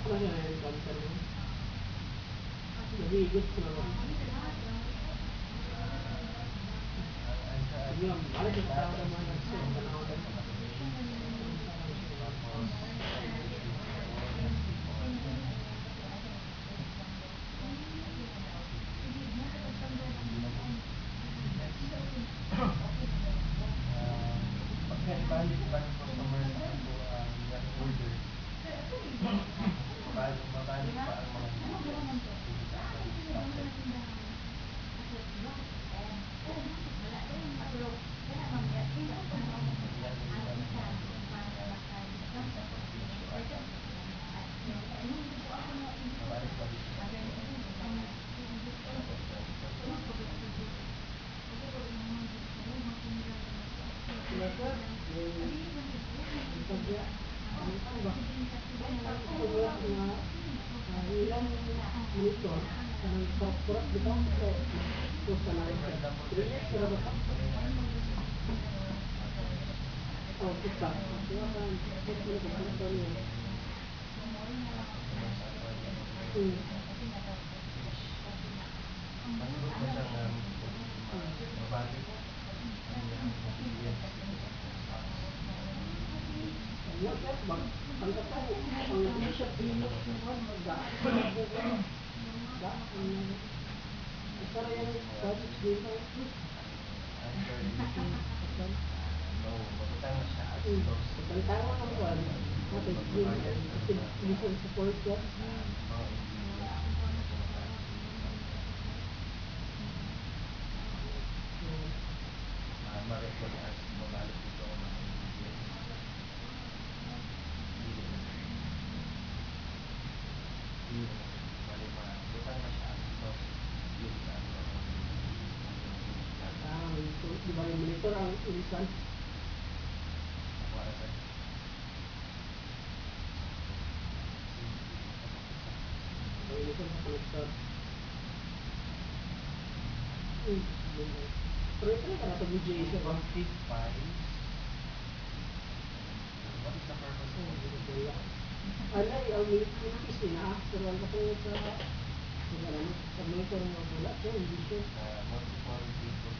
Ano na encounter mo? Nag-iigit ko naman. Yung balik yung tao naman sa panahon na pag-balik pa ng customer sa ako yung order, mabalik pa ang mga ilang monitor ang corporate di ba so sa lahat 3 years na ba oh kita kaya kan set mo ko sa niya what that bang ang katao ang bishop dino naman da para yan project dito pagkantara ang buwan natin listen support ko ma-record as mabalik ito ang mga butang na siya ito yung di ba yung monitor ang ilisan para sa ang ilisan sa connector pero ito na ka na BJ sa ba? config files. What is the purpose of it? Alay, ang minipis nila pero ang katulad sa monitor mo wala siya, hindi siya Multiple people